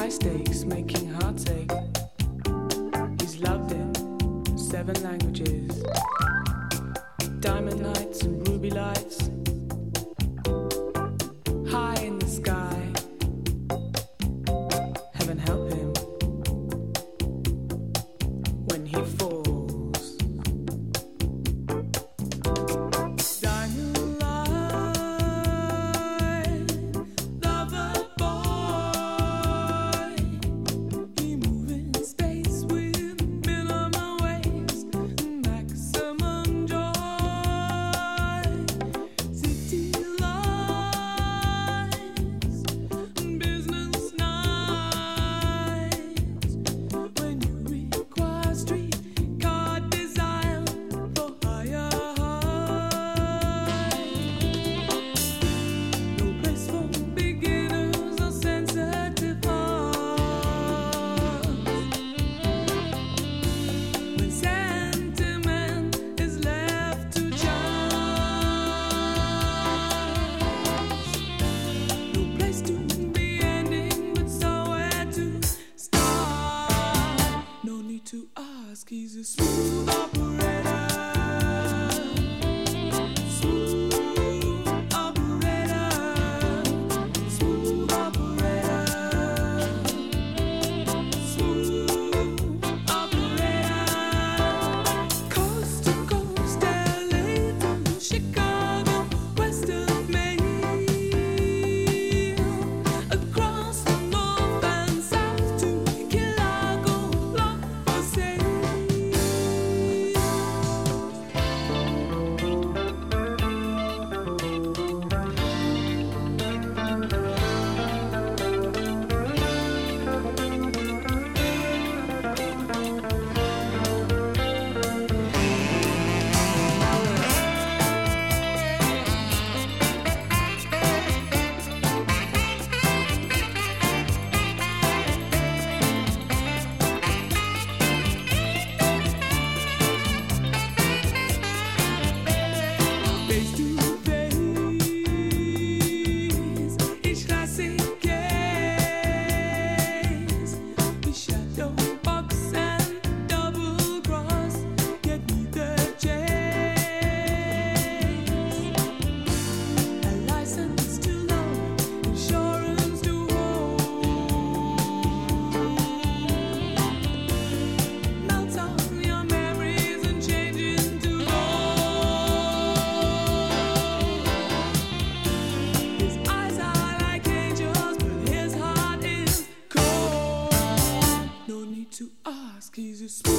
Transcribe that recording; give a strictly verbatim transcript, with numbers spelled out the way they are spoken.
High stakes, making hearts ache. He's loved in seven languages. Diamond lights and ruby lights. High in the sky. Heaven help him when he falls. Diamond light, lover boy. He move in space with minimal waste, maximum joy. City lights, business nights. When you require streetcar design for higher heights. No place for beginners or sensitive hearts. When sentiment is left to chance. No place to be ending, but somewhere to start. No need to ask, he's a smooth operator. Smooth operator. Smooth operator. Smooth operator. Coast to coast, L A to Chicago, west of Maine. Across the north and south to Chicago, lot for sale. Face to face, each classic case. The shadow box and double cross get me the chase. A license to love, insurance to hold. Melts on your memories and change into gold. His eyes are like angels, but his heart is cold. No need to ask, he's a smooth